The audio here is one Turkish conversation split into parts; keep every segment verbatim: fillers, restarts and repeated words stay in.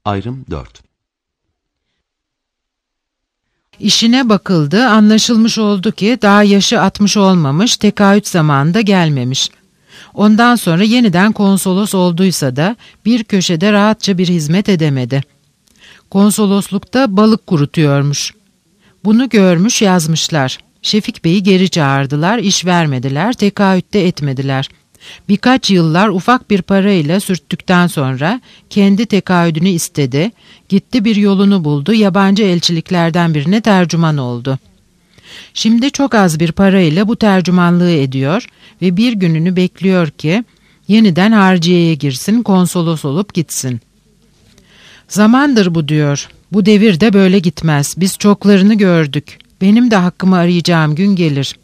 Ayrım dört. İşine bakıldı, anlaşılmış oldu ki daha yaşı altmış olmamış, tekaüt zamanında gelmemiş. Ondan sonra yeniden konsolos olduysa da bir köşede rahatça bir hizmet edemedi. Konsoloslukta balık kurutuyormuş. Bunu görmüş, yazmışlar. Şefik Bey'i geri çağırdılar, iş vermediler, tekaütte etmediler. Birkaç yıllar ufak bir parayla sürttükten sonra kendi tekaüdünü istedi, gitti bir yolunu buldu, yabancı elçiliklerden birine tercüman oldu. Şimdi çok az bir parayla bu tercümanlığı ediyor ve bir gününü bekliyor ki yeniden harciyeye girsin, konsolos olup gitsin. Zamandır bu diyor, bu devirde böyle gitmez, biz çoklarını gördük, benim de hakkımı arayacağım gün gelir.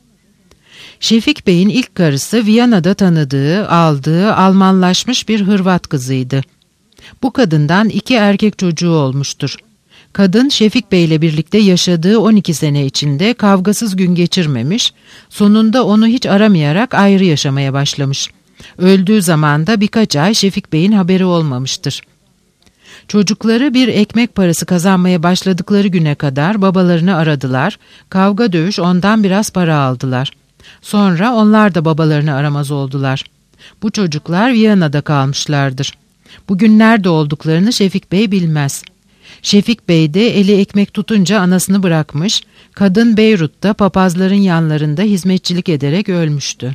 Şefik Bey'in ilk karısı Viyana'da tanıdığı, aldığı, Almanlaşmış bir Hırvat kızıydı. Bu kadından iki erkek çocuğu olmuştur. Kadın Şefik Bey ile birlikte yaşadığı on iki sene içinde kavgasız gün geçirmemiş, sonunda onu hiç aramayarak ayrı yaşamaya başlamış. Öldüğü zaman da birkaç ay Şefik Bey'in haberi olmamıştır. Çocukları bir ekmek parası kazanmaya başladıkları güne kadar babalarını aradılar, kavga dövüş ondan biraz para aldılar. Sonra onlar da babalarını aramaz oldular. Bu çocuklar Viyana'da kalmışlardır. Bugün nerede olduklarını Şefik Bey bilmez. Şefik Bey de eli ekmek tutunca anasını bırakmış, kadın Beyrut'ta papazların yanlarında hizmetçilik ederek ölmüştü.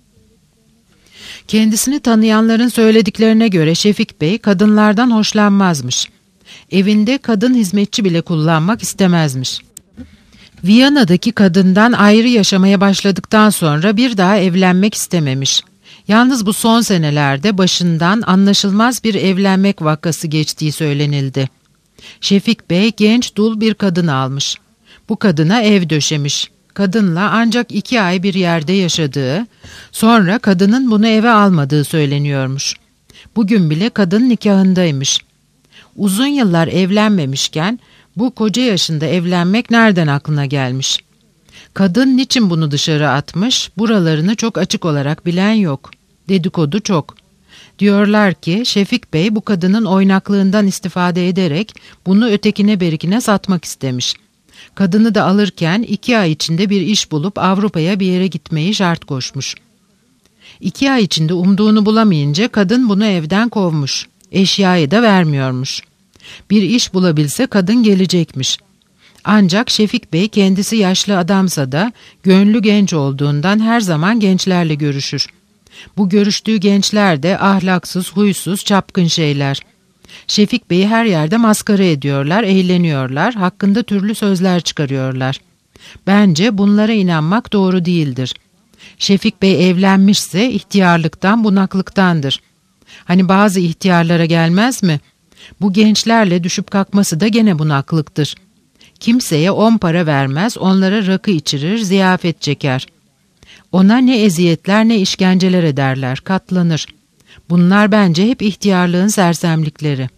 Kendisini tanıyanların söylediklerine göre Şefik Bey kadınlardan hoşlanmazmış. Evinde kadın hizmetçi bile kullanmak istemezmiş. Viyana'daki kadından ayrı yaşamaya başladıktan sonra bir daha evlenmek istememiş. Yalnız bu son senelerde başından anlaşılmaz bir evlenmek vakası geçtiği söylenildi. Şefik Bey genç dul bir kadın almış. Bu kadına ev döşemiş. Kadınla ancak iki ay bir yerde yaşadığı, sonra kadının bunu eve almadığı söyleniyormuş. Bugün bile kadın nikahındaymış. Uzun yıllar evlenmemişken bu koca yaşında evlenmek nereden aklına gelmiş? Kadın niçin bunu dışarı atmış, buralarını çok açık olarak bilen yok. Dedikodu çok. Diyorlar ki Şefik Bey bu kadının oynaklığından istifade ederek bunu ötekine berikine satmak istemiş. Kadını da alırken iki ay içinde bir iş bulup Avrupa'ya bir yere gitmeyi şart koşmuş. İki ay içinde umduğunu bulamayınca kadın bunu evden kovmuş. Eşyayı da vermiyormuş. Bir iş bulabilse kadın gelecekmiş. Ancak Şefik Bey kendisi yaşlı adamsa da gönlü genç olduğundan her zaman gençlerle görüşür. Bu görüştüğü gençler de ahlaksız, huysuz, çapkın şeyler. Şefik Bey'i her yerde maskara ediyorlar, eğleniyorlar, hakkında türlü sözler çıkarıyorlar. Bence bunlara inanmak doğru değildir. Şefik Bey evlenmişse ihtiyarlıktan, bunaklıktandır. Hani bazı ihtiyarlara gelmez mi? Bu gençlerle düşüp kalkması da gene bunaklıktır. Kimseye on para vermez, onlara rakı içirir, ziyafet çeker. Ona ne eziyetler ne işkenceler ederler, katlanır. Bunlar bence hep ihtiyarlığın sersemlikleri.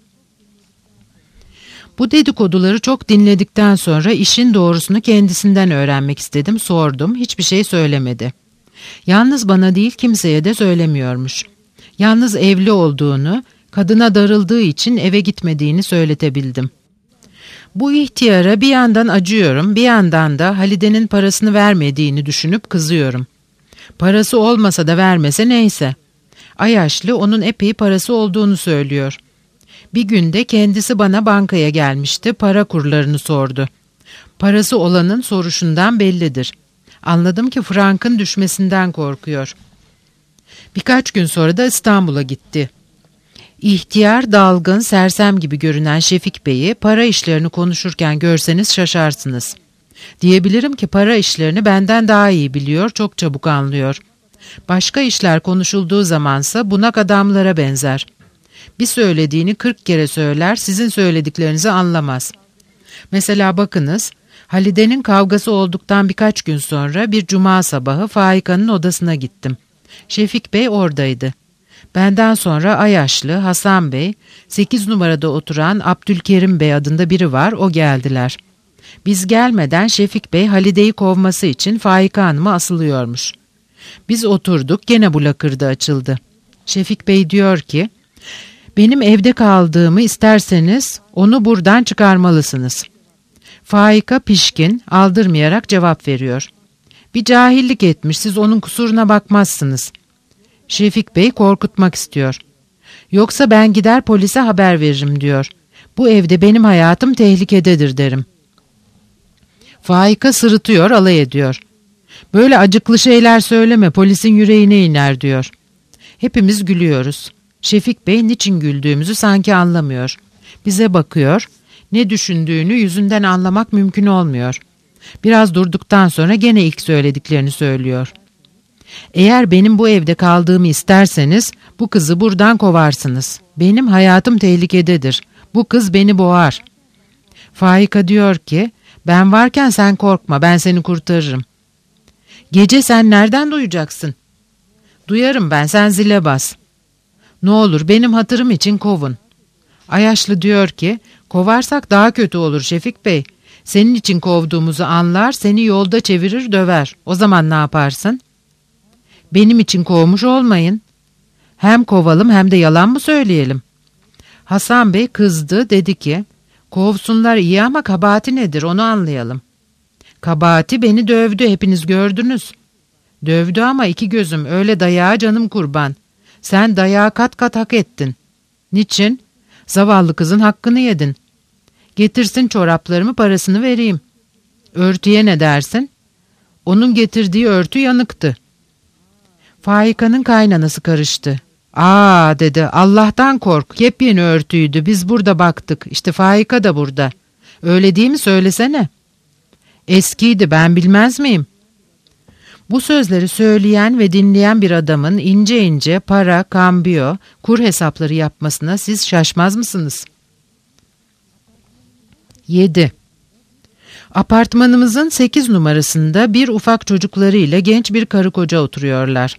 Bu dedikoduları çok dinledikten sonra işin doğrusunu kendisinden öğrenmek istedim, sordum, hiçbir şey söylemedi. Yalnız bana değil kimseye de söylemiyormuş. Yalnız evli olduğunu, kadına darıldığı için eve gitmediğini söyletebildim. Bu ihtiyara bir yandan acıyorum, bir yandan da Halide'nin parasını vermediğini düşünüp kızıyorum. Parası olmasa da vermese neyse. Ayaşlı onun epey parası olduğunu söylüyor. Bir günde kendisi bana bankaya gelmişti, para kurlarını sordu. Parası olanın soruşundan bellidir. Anladım ki frankın düşmesinden korkuyor. Birkaç gün sonra da İstanbul'a gitti. İhtiyar, dalgın, sersem gibi görünen Şefik Bey'i para işlerini konuşurken görseniz şaşarsınız. Diyebilirim ki para işlerini benden daha iyi biliyor, çok çabuk anlıyor. Başka işler konuşulduğu zamansa bunak adamlara benzer. Bir söylediğini kırk kere söyler, sizin söylediklerinizi anlamaz. Mesela bakınız, Halide'nin kavgası olduktan birkaç gün sonra bir cuma sabahı Faika'nın odasına gittim. Şefik Bey oradaydı. Benden sonra Ayaşlı, Hasan Bey, sekiz numarada oturan Abdülkerim Bey adında biri var, o geldiler. Biz gelmeden Şefik Bey Halide'yi kovması için Faika Hanım'a asılıyormuş. Biz oturduk, gene bu lakırdı açıldı. Şefik Bey diyor ki, Benim evde kaldığımı isterseniz onu buradan çıkarmalısınız. Faika pişkin, aldırmayarak cevap veriyor. Bir cahillik etmiş, siz onun kusuruna bakmazsınız. Şefik Bey korkutmak istiyor. Yoksa ben gider polise haber veririm diyor. Bu evde benim hayatım tehlikededir derim. Faika sırıtıyor, alay ediyor. Böyle acıklı şeyler söyleme, polisin yüreğine iner diyor. Hepimiz gülüyoruz. Şefik Bey niçin güldüğümüzü sanki anlamıyor. Bize bakıyor, ne düşündüğünü yüzünden anlamak mümkün olmuyor. Biraz durduktan sonra gene ilk söylediklerini söylüyor. Eğer benim bu evde kaldığımı isterseniz bu kızı buradan kovarsınız. Benim hayatım tehlikededir. Bu kız beni boğar. Faika diyor ki, ben varken sen korkma, ben seni kurtarırım. Gece sen nereden duyacaksın? Duyarım ben, sen zile bas. Ne olur benim hatırım için kovun. Ayaşlı diyor ki, kovarsak daha kötü olur Şefik Bey. Senin için kovduğumuzu anlar, seni yolda çevirir döver. O zaman ne yaparsın? Benim için kovmuş olmayın. Hem kovalım hem de yalan mı söyleyelim? Hasan Bey kızdı, dedi ki, kovsunlar iyi ama kabahati nedir onu anlayalım. Kabahati beni dövdü, hepiniz gördünüz. Dövdü ama iki gözüm, öyle dayağa canım kurban. Sen dayağı kat kat hak ettin. Niçin? Zavallı kızın hakkını yedin. Getirsin çoraplarımı, parasını vereyim. Örtüye ne dersin? Onun getirdiği örtü yanıktı. Faika'nın kaynanası karıştı. Aa dedi, Allah'tan kork, yepyeni örtüydü, biz burada baktık, işte Faika da burada. Öyle değil mi, söylesene. Eskiydi, ben bilmez miyim? Bu sözleri söyleyen ve dinleyen bir adamın ince ince para, kambiyo, kur hesapları yapmasına siz şaşmaz mısınız? yedi. Apartmanımızın sekiz numarasında bir ufak çocuklarıyla genç bir karı koca oturuyorlar.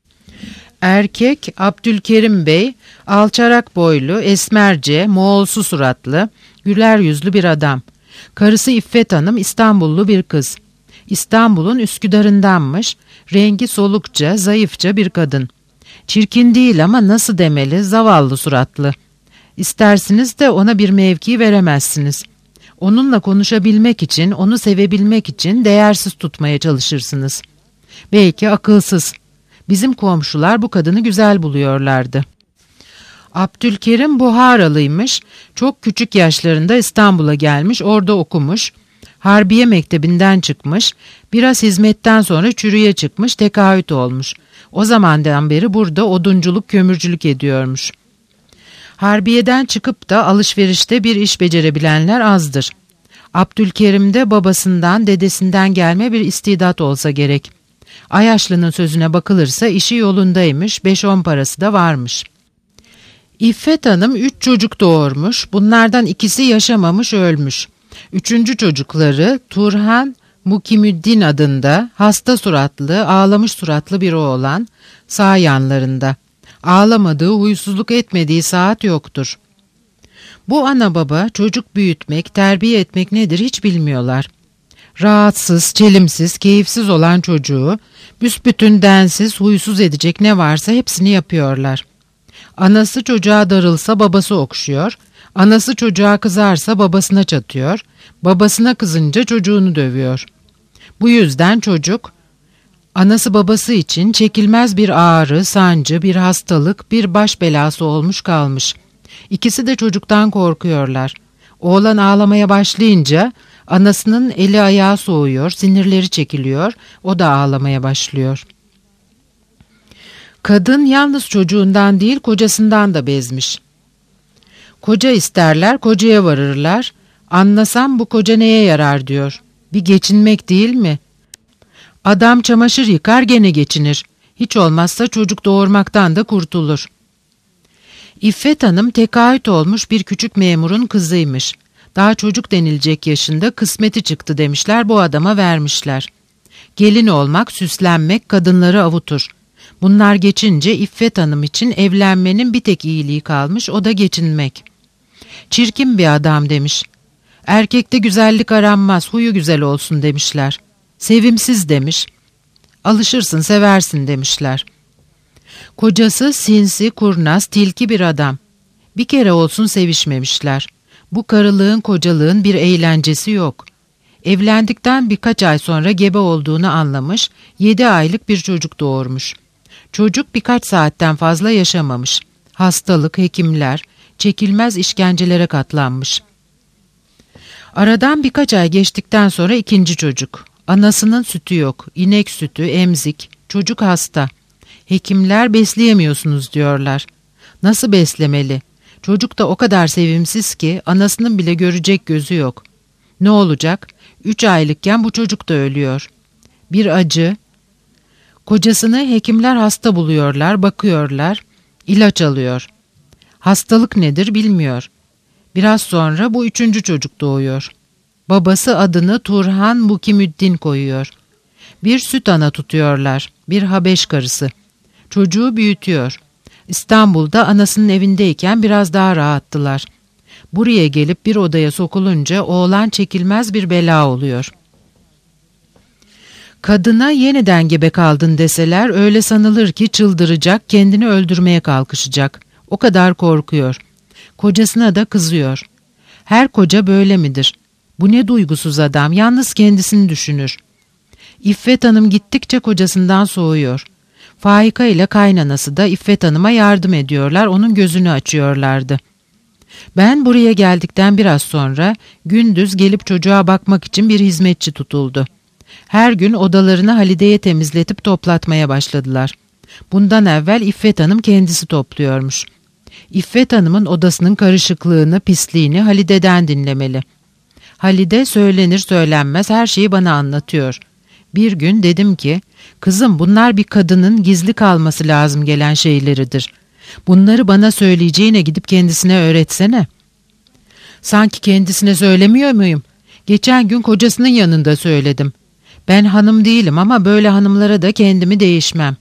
Erkek Abdülkerim Bey, alçarak boylu, esmerce, Moğolsu suratlı, güler yüzlü bir adam. Karısı İffet Hanım İstanbullu bir kız. İstanbul'un Üsküdar'ındanmış, rengi solukça, zayıfça bir kadın. Çirkin değil ama nasıl demeli, zavallı suratlı. İstersiniz de ona bir mevki veremezsiniz. Onunla konuşabilmek için, onu sevebilmek için değersiz tutmaya çalışırsınız. Belki akılsız. Bizim komşular bu kadını güzel buluyorlardı. Abdülkerim Buharalıymış, çok küçük yaşlarında İstanbul'a gelmiş, orada okumuş, Harbiye Mektebi'nden çıkmış, biraz hizmetten sonra çürüye çıkmış, tekaüt olmuş. O zamandan beri burada odunculuk, kömürcülük ediyormuş. Harbiye'den çıkıp da alışverişte bir iş becerebilenler azdır. Abdülkerim'de babasından, dedesinden gelme bir istidat olsa gerek. Ayaşlı'nın sözüne bakılırsa işi yolundaymış, beş on parası da varmış. İffet Hanım üç çocuk doğurmuş, bunlardan ikisi yaşamamış, ölmüş. Üçüncü çocukları Turhan Mukimüddin adında hasta suratlı, ağlamış suratlı bir oğlan, sağ yanlarında. Ağlamadığı, huysuzluk etmediği saat yoktur. Bu ana baba çocuk büyütmek, terbiye etmek nedir hiç bilmiyorlar. Rahatsız, çelimsiz, keyifsiz olan çocuğu büsbütün densiz, huysuz edecek ne varsa hepsini yapıyorlar. Anası çocuğa darılsa babası okşuyor, anası çocuğa kızarsa babasına çatıyor, babasına kızınca çocuğunu dövüyor. Bu yüzden çocuk, anası babası için çekilmez bir ağrı, sancı, bir hastalık, bir baş belası olmuş kalmış. İkisi de çocuktan korkuyorlar. Oğlan ağlamaya başlayınca anasının eli ayağı soğuyor, sinirleri çekiliyor, o da ağlamaya başlıyor. Kadın yalnız çocuğundan değil kocasından da bezmiş. Koca isterler, kocaya varırlar. Anlasam bu koca neye yarar diyor. Bir geçinmek değil mi? Adam çamaşır yıkar gene geçinir. Hiç olmazsa çocuk doğurmaktan da kurtulur. İffet Hanım tekaüt olmuş bir küçük memurun kızıymış. Daha çocuk denilecek yaşında, kısmeti çıktı demişler, bu adama vermişler. Gelin olmak, süslenmek kadınları avutur. Bunlar geçince İffet Hanım için evlenmenin bir tek iyiliği kalmış, o da geçinmek. Çirkin bir adam demiş. Erkekte güzellik aranmaz, huyu güzel olsun demişler. Sevimsiz demiş. Alışırsın, seversin demişler. Kocası sinsi, kurnaz, tilki bir adam. Bir kere olsun sevişmemişler. Bu karılığın kocalığın bir eğlencesi yok. Evlendikten birkaç ay sonra gebe olduğunu anlamış, yedi aylık bir çocuk doğurmuş. Çocuk birkaç saatten fazla yaşamamış. Hastalık, hekimler, çekilmez işkencelere katlanmış. Aradan birkaç ay geçtikten sonra ikinci çocuk. Anasının sütü yok, inek sütü, emzik, çocuk hasta. Hekimler besleyemiyorsunuz diyorlar. Nasıl beslemeli? Çocuk da o kadar sevimsiz ki anasının bile görecek gözü yok. Ne olacak? Üç aylıkken bu çocuk da ölüyor. Bir acı. Kocasını hekimler hasta buluyorlar, bakıyorlar, ilaç alıyor. Hastalık nedir bilmiyor. Biraz sonra bu üçüncü çocuk doğuyor. Babası adını Turhan Mukimüddin koyuyor. Bir süt ana tutuyorlar, bir Habeş karısı. Çocuğu büyütüyor. İstanbul'da anasının evindeyken biraz daha rahattılar. Buraya gelip bir odaya sokulunca oğlan çekilmez bir bela oluyor. Kadına yeniden gebe kaldın deseler öyle sanılır ki çıldıracak, kendini öldürmeye kalkışacak. O kadar korkuyor. Kocasına da kızıyor. Her koca böyle midir? Bu ne duygusuz adam, yalnız kendisini düşünür. İffet Hanım gittikçe kocasından soğuyor. Faika ile kaynanası da İffet Hanım'a yardım ediyorlar, onun gözünü açıyorlardı. Ben buraya geldikten biraz sonra gündüz gelip çocuğa bakmak için bir hizmetçi tutuldu. Her gün odalarını Halide'ye temizletip toplatmaya başladılar. Bundan evvel İffet Hanım kendisi topluyormuş. İffet Hanım'ın odasının karışıklığını, pisliğini Halide'den dinlemeli. Halide söylenir söylenmez her şeyi bana anlatıyor. Bir gün dedim ki, kızım bunlar bir kadının gizli kalması lazım gelen şeyleridir. Bunları bana söyleyeceğine gidip kendisine öğretsene. Sanki kendisine söylemiyor muyum? Geçen gün kocasının yanında söyledim. Ben hanım değilim ama böyle hanımlara da kendimi değişmem.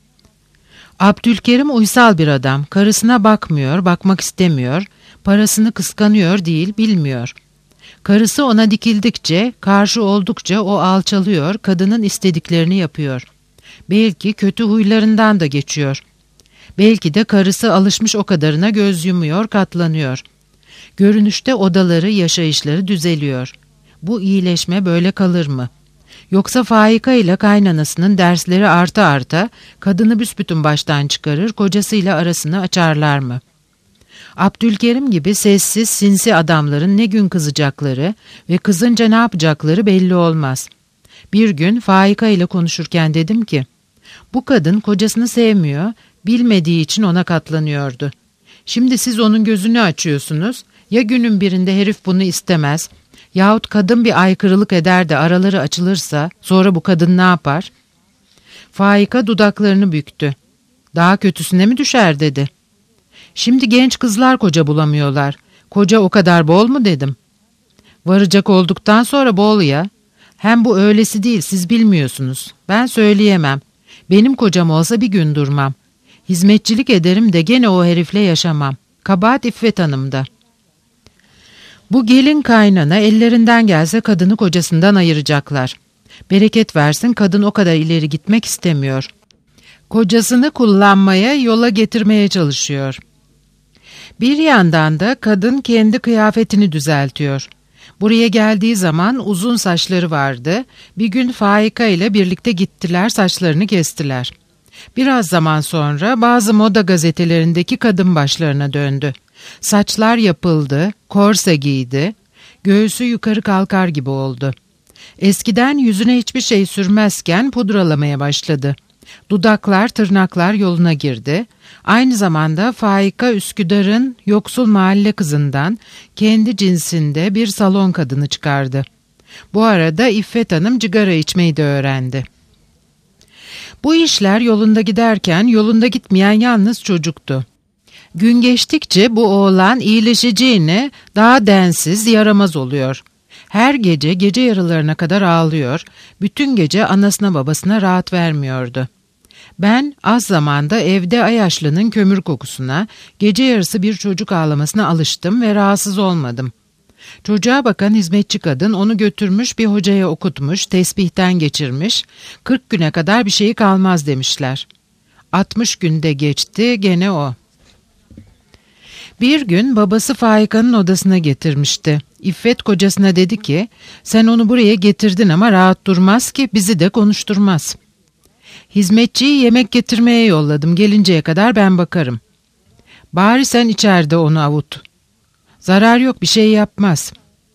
Abdülkerim uysal bir adam. Karısına bakmıyor, bakmak istemiyor. Parasını kıskanıyor değil, bilmiyor. Karısı ona dikildikçe, karşı oldukça o alçalıyor, kadının istediklerini yapıyor. Belki kötü huylarından da geçiyor. Belki de karısı alışmış o kadarına göz yumuyor, katlanıyor. Görünüşte odaları, yaşayışları düzeliyor. Bu iyileşme böyle kalır mı? Yoksa Faika ile kaynanasının dersleri arta arta kadını büsbütün baştan çıkarır, kocasıyla arasını açarlar mı? Abdülkerim gibi sessiz, sinsi adamların ne gün kızacakları ve kızınca ne yapacakları belli olmaz. Bir gün Faika ile konuşurken dedim ki, bu kadın kocasını sevmiyor, bilmediği için ona katlanıyordu. Şimdi siz onun gözünü açıyorsunuz, ya günün birinde herif bunu istemez, yahut kadın bir aykırılık eder de araları açılırsa sonra bu kadın ne yapar? Faika dudaklarını büktü. Daha kötüsüne mi düşer dedi. Şimdi genç kızlar koca bulamıyorlar. Koca o kadar bol mu dedim. Varacak olduktan sonra bol ya. Hem bu öylesi değil, siz bilmiyorsunuz. Ben söyleyemem. Benim kocam olsa bir gün durmam. Hizmetçilik ederim de gene o herifle yaşamam. Kabahat İffet Hanım'da. Bu gelin kaynana ellerinden gelse kadını kocasından ayıracaklar. Bereket versin, kadın o kadar ileri gitmek istemiyor. Kocasını kullanmaya, yola getirmeye çalışıyor. Bir yandan da kadın kendi kıyafetini düzeltiyor. Buraya geldiği zaman uzun saçları vardı. Bir gün Faika ile birlikte gittiler, saçlarını kestiler. Biraz zaman sonra bazı moda gazetelerindeki kadın başlarına döndü. Saçlar yapıldı, korse giydi, göğsü yukarı kalkar gibi oldu. Eskiden yüzüne hiçbir şey sürmezken pudralamaya başladı. Dudaklar, tırnaklar yoluna girdi. Aynı zamanda Faika Üsküdar'ın yoksul mahalle kızından kendi cinsinde bir salon kadını çıkardı. Bu arada İffet Hanım cigara içmeyi de öğrendi. Bu işler yolunda giderken yolunda gitmeyen yalnız çocuktu. Gün geçtikçe bu oğlan iyileşeceğine daha densiz, yaramaz oluyor. Her gece gece yarılarına kadar ağlıyor, bütün gece anasına babasına rahat vermiyordu. Ben az zamanda evde Ayaşlı'nın kömür kokusuna, gece yarısı bir çocuk ağlamasına alıştım ve rahatsız olmadım. Çocuğa bakan hizmetçi kadın onu götürmüş bir hocaya okutmuş, tesbihten geçirmiş, kırk güne kadar bir şeyi kalmaz demişler. Altmış günde geçti, gene o. Bir gün babası Faika'nın odasına getirmişti. İffet kocasına dedi ki, sen onu buraya getirdin ama rahat durmaz ki, bizi de konuşturmaz. Hizmetçiyi yemek getirmeye yolladım, gelinceye kadar ben bakarım. Bari sen içeride onu avut. Zarar yok, bir şey yapmaz.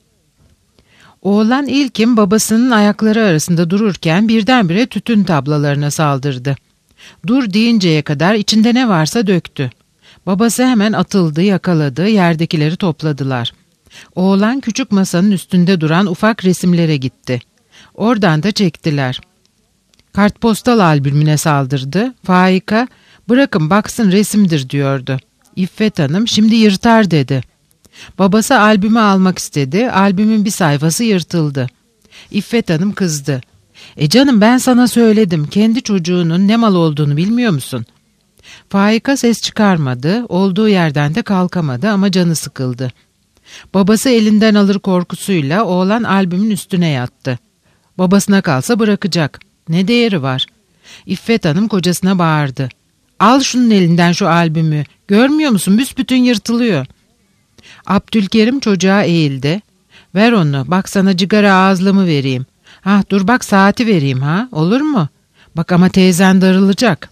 Oğlan ilkin babasının ayakları arasında dururken birdenbire tütün tablalarına saldırdı. Dur deyinceye kadar içinde ne varsa döktü. Babası hemen atıldı, yakaladı, yerdekileri topladılar. Oğlan küçük masanın üstünde duran ufak resimlere gitti. Oradan da çektiler. Kartpostal albümüne saldırdı. Faika, bırakın baksın resimdir diyordu. İffet Hanım, şimdi yırtar dedi. Babası albümü almak istedi, albümün bir sayfası yırtıldı. İffet Hanım kızdı. E canım ben sana söyledim, kendi çocuğunun ne mal olduğunu bilmiyor musun? Faika ses çıkarmadı, olduğu yerden de kalkamadı ama canı sıkıldı. Babası elinden alır korkusuyla oğlan albümün üstüne yattı. Babasına kalsa bırakacak. Ne değeri var? İffet Hanım kocasına bağırdı. Al şunun elinden şu albümü. Görmüyor musun? Büsbütün yırtılıyor. Abdülkerim çocuğa eğildi. Ver onu. Bak sana cigara ağızlığımı vereyim. Hah dur bak saati vereyim ha. Olur mu? Bak ama teyzen darılacak.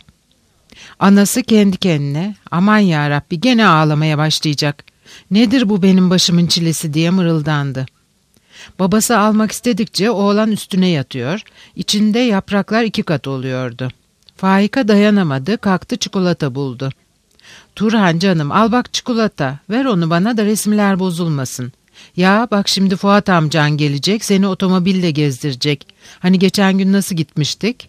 Anası kendi kendine aman yarabbi gene ağlamaya başlayacak. Nedir bu benim başımın çilesi diye mırıldandı. Babası almak istedikçe oğlan üstüne yatıyor. İçinde yapraklar iki kat oluyordu. Faika dayanamadı, kalktı çikolata buldu. Turhan canım al bak çikolata, ver onu bana da resimler bozulmasın. Ya bak şimdi Fuat amcan gelecek, seni otomobille gezdirecek. Hani geçen gün nasıl gitmiştik?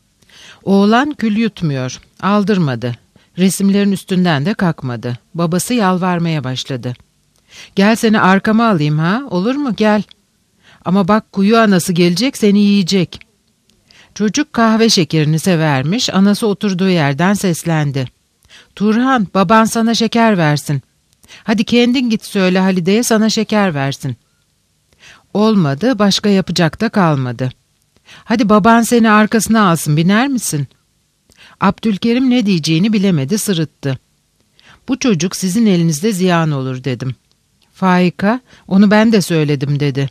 Oğlan kül yutmuyor, aldırmadı. Resimlerin üstünden de kalkmadı. Babası yalvarmaya başladı. Gel seni arkama alayım ha, olur mu gel. Ama bak kuyu anası gelecek seni yiyecek. Çocuk kahve şekerini severmiş, anası oturduğu yerden seslendi. Turhan baban sana şeker versin. Hadi kendin git söyle Halide'ye sana şeker versin. Olmadı, başka yapacak da kalmadı. Hadi baban seni arkasına alsın, biner misin? Abdülkerim ne diyeceğini bilemedi, sırıttı. Bu çocuk sizin elinizde ziyan olur dedim. Faika, onu ben de söyledim dedi.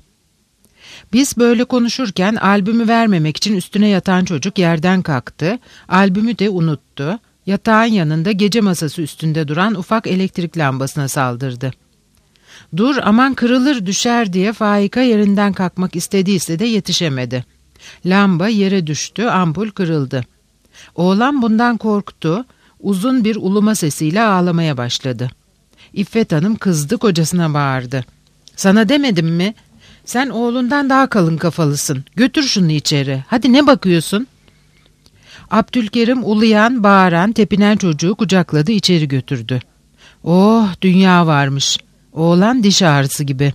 Biz böyle konuşurken albümü vermemek için üstüne yatan çocuk yerden kalktı, albümü de unuttu. Yatağın yanında gece masası üstünde duran ufak elektrik lambasına saldırdı. Dur aman kırılır düşer diye Faika yerinden kalkmak istediyse de yetişemedi. Lamba yere düştü, ampul kırıldı. Oğlan bundan korktu, uzun bir uluma sesiyle ağlamaya başladı. İffet Hanım kızdı, kocasına bağırdı. Sana demedim mi? Sen oğlundan daha kalın kafalısın. Götür şunu içeri. Hadi ne bakıyorsun? Abdülkerim uluyan, bağıran, tepinen çocuğu kucakladı, içeri götürdü. Oh, dünya varmış. Oğlan diş ağrısı gibi.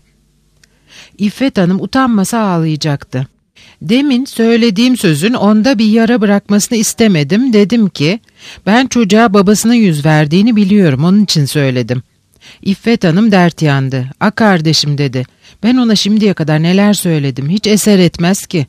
İffet Hanım utanmasa ağlayacaktı. Demin söylediğim sözün onda bir yara bırakmasını istemedim. Dedim ki, ben çocuğa babasına yüz verdiğini biliyorum, onun için söyledim. İffet Hanım dert yandı. A kardeşim dedi. Ben ona şimdiye kadar neler söyledim, hiç eser etmez ki.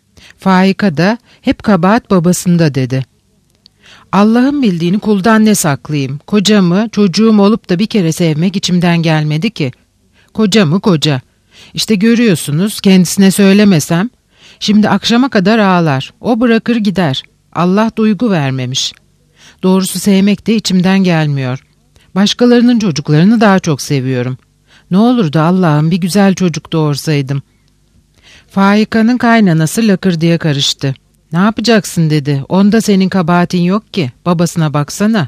Faika da hep kabahat babasında dedi. Allah'ın bildiğini kuldan ne saklayayım? Kocamı, çocuğum olup da bir kere sevmek içimden gelmedi ki. Kocamı koca. İşte görüyorsunuz, kendisine söylemesem, şimdi akşama kadar ağlar. O bırakır gider. Allah duygu vermemiş. Doğrusu sevmek de içimden gelmiyor. Başkalarının çocuklarını daha çok seviyorum. Ne olurdu Allah'ım bir güzel çocuk doğursaydım. Faika'nın kaynanası lakır diye karıştı. Ne yapacaksın dedi. Onda senin kabahatin yok ki. Babasına baksana.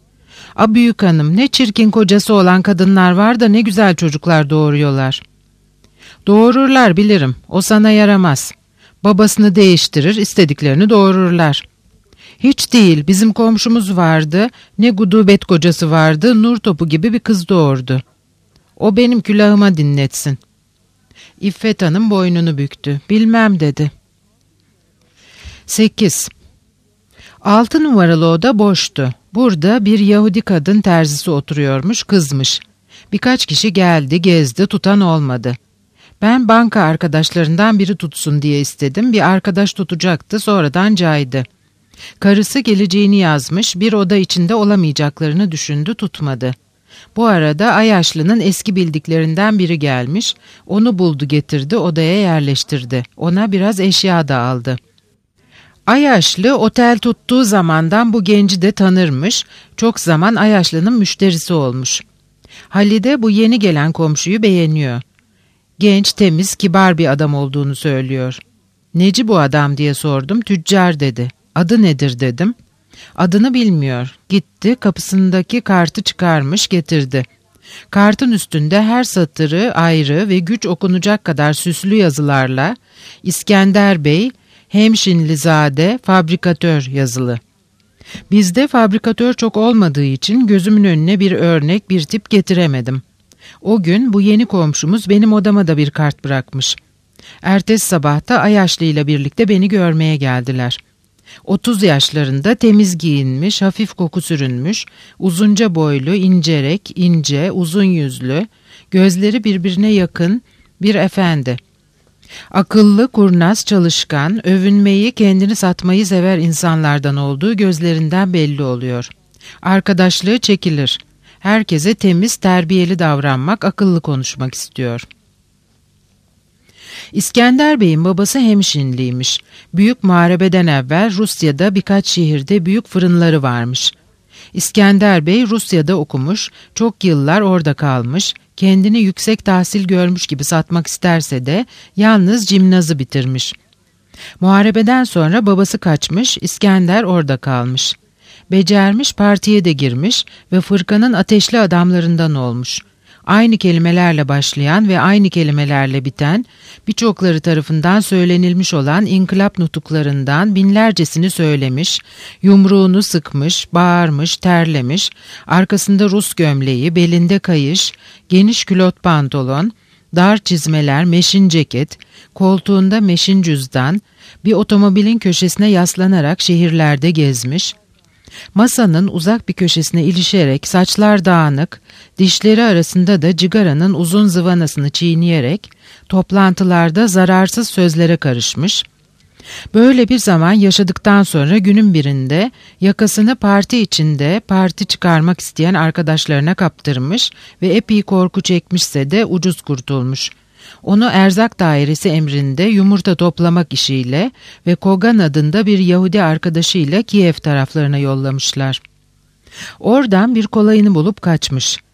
A büyük hanım, ne çirkin kocası olan kadınlar var da ne güzel çocuklar doğuruyorlar. Doğururlar bilirim. O sana yaramaz. Babasını değiştirir, istediklerini doğururlar. Hiç değil, bizim komşumuz vardı. Ne gudubet kocası vardı, nur topu gibi bir kız doğurdu. O benim külahıma dinletsin. İffet Hanım boynunu büktü. Bilmem dedi. sekiz. Altı numaralı oda boştu. Burada bir Yahudi kadın terzisi oturuyormuş, kızmış. Birkaç kişi geldi, gezdi, tutan olmadı. Ben banka arkadaşlarından biri tutsun diye istedim. Bir arkadaş tutacaktı, sonradan caydı. Karısı geleceğini yazmış, bir oda içinde olamayacaklarını düşündü, tutmadı. Bu arada Ayaşlı'nın eski bildiklerinden biri gelmiş, onu buldu getirdi odaya yerleştirdi. Ona biraz eşya da aldı. Ayaşlı otel tuttuğu zamandan bu genci de tanırmış, çok zaman Ayaşlı'nın müşterisi olmuş. Halide bu yeni gelen komşuyu beğeniyor. Genç, temiz, kibar bir adam olduğunu söylüyor. Neci bu adam diye sordum, tüccar dedi. Adı nedir dedim. Adını bilmiyor. Gitti, kapısındaki kartı çıkarmış getirdi. Kartın üstünde her satırı ayrı ve güç okunacak kadar süslü yazılarla İskender Bey, Hemşinlizade, fabrikatör yazılı. Bizde fabrikatör çok olmadığı için gözümün önüne bir örnek, bir tip getiremedim. O gün bu yeni komşumuz benim odama da bir kart bırakmış. Ertesi sabahta Ayaşlı ile birlikte beni görmeye geldiler. Otuz yaşlarında, temiz giyinmiş, hafif koku sürünmüş, uzunca boylu, incerek, ince, uzun yüzlü, gözleri birbirine yakın bir efendi. Akıllı, kurnaz, çalışkan, övünmeyi, kendini satmayı sever insanlardan olduğu gözlerinden belli oluyor. Arkadaşlığı çekilir. Herkese temiz, terbiyeli davranmak, akıllı konuşmak istiyor. İskender Bey'in babası Hemşinliymiş. Büyük muharebeden evvel Rusya'da birkaç şehirde büyük fırınları varmış. İskender Bey Rusya'da okumuş, çok yıllar orada kalmış, kendini yüksek tahsil görmüş gibi satmak isterse de yalnız cimnazı bitirmiş. Muharebeden sonra babası kaçmış, İskender orada kalmış. Becermiş, partiye de girmiş ve fırkanın ateşli adamlarından olmuş. Aynı kelimelerle başlayan ve aynı kelimelerle biten, birçokları tarafından söylenilmiş olan inkılap nutuklarından binlercesini söylemiş, yumruğunu sıkmış, bağırmış, terlemiş, arkasında Rus gömleği, belinde kayış, geniş külot pantolon, dar çizmeler, meşin ceket, koltuğunda meşin cüzdan, bir otomobilin köşesine yaslanarak şehirlerde gezmiş, masanın uzak bir köşesine ilişerek saçlar dağınık, dişleri arasında da cigaranın uzun zıvanasını çiğneyerek toplantılarda zararsız sözlere karışmış. Böyle bir zaman yaşadıktan sonra günün birinde yakasını parti içinde parti çıkarmak isteyen arkadaşlarına kaptırmış ve epey korku çekmişse de ucuz kurtulmuş. Onu erzak dairesi emrinde yumurta toplamak işiyle ve Kogan adında bir Yahudi arkadaşıyla Kiev taraflarına yollamışlar. Oradan bir kolayını bulup kaçmış.